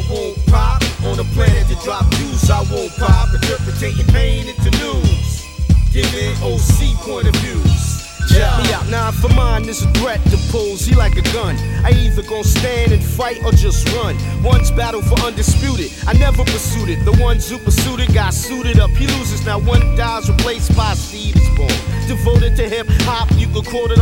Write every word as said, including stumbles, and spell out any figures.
won't pop. On a planet to drop views, I won't pop. Interpreting pain into news. Giving O C point of views. Check me out, now for mine is a threat to pose. He like a gun. I either gon' stand and fight or just run. One's battle for undisputed. I never pursued it. The ones who pursued it got suited up. He loses now. One dies replaced by a seed is born. Devoted to hip hop, you could quote it.